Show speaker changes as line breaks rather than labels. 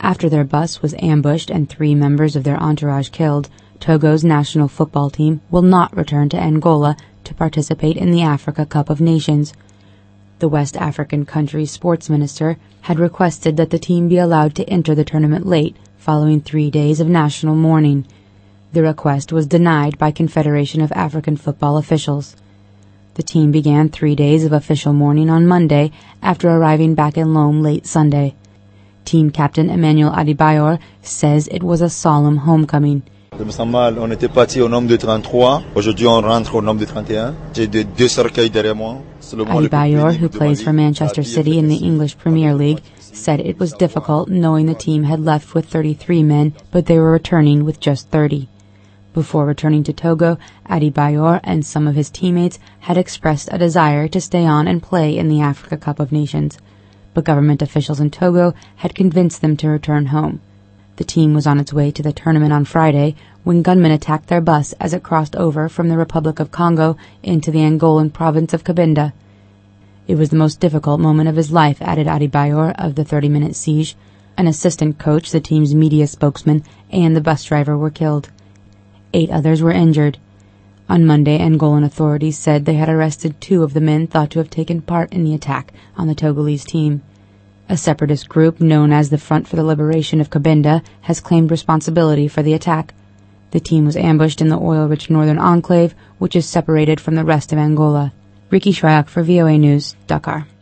After their bus was ambushed and 3 members of their entourage killed, Togo's national football team will not return to Angola to participate in the Africa Cup of Nations. The West African country's sports minister had requested that the team be allowed to enter the tournament late, following 3 days of national mourning. The request was denied by Confederation of African Football officials. The team began 3 days of official mourning on Monday after arriving back in Lome late Sunday. Team captain Emmanuel Adebayor says it was a solemn homecoming.
Je me sens mal. On était parti au nombre de 33. Aujourd'hui, on rentre au nombre de 31. J'ai deux cercueils derrière moi.
Adebayor, who plays for Manchester City in the English Premier League, said it was difficult knowing the team had left with 33 men, but they were returning with just 30. Before returning to Togo, Adebayor and some of his teammates had expressed a desire to stay on and play in the Africa Cup of Nations, but government officials in Togo had convinced them to return home. The team was on its way to the tournament on Friday when gunmen attacked their bus as it crossed over from the Republic of Congo into the Angolan province of Cabinda. It was the most difficult moment of his life, added Adebayor of the 30-minute siege. An assistant coach, the team's media spokesman, and the bus driver were killed. 8 others were injured. On Monday, Angolan authorities said they had arrested 2 of the men thought to have taken part in the attack on the Togolese team. A separatist group known as the Front for the Liberation of Cabinda has claimed responsibility for the attack. The team was ambushed in the oil-rich northern enclave, which is separated from the rest of Angola. Ricky Shryock for VOA News, Dakar.